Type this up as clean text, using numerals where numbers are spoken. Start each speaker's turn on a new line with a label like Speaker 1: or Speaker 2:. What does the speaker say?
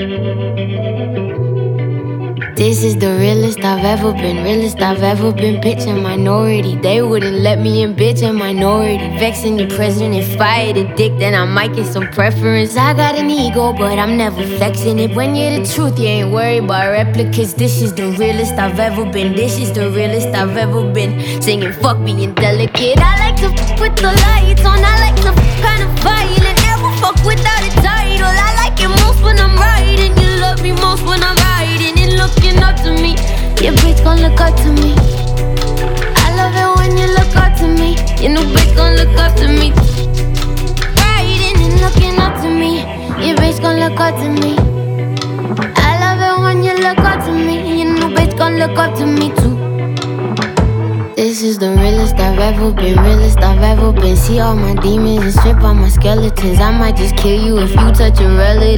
Speaker 1: This is the realest I've ever been, realest I've ever been. Bitch, a minority. They wouldn't let me in, bitch, a minority. Vexing the president, if I had a dick, then I might get some preference. I got an ego, but I'm never flexing it. When you're the truth, you ain't worried about replicas. This is the realest I've ever been, this is the realest I've ever been. Singing fuck being delicate. I like to fuck with the lights on, I like to fuck kind of violent. Never fuck without a title. I like it most when I'm riding. You love me most when I'm riding and looking up to me. Your bitch gon' look up to me. I love it when you look up to me. Your new bitch gon' look up to me. Riding and looking up to me. Your bitch gon' look up to me. I love it when you look up to me. Your new bitch gon' look up to me too. This is the realest I've ever been, realest I've ever been. See all my demons and strip all my skeletons. I might just kill you if you touch a relative.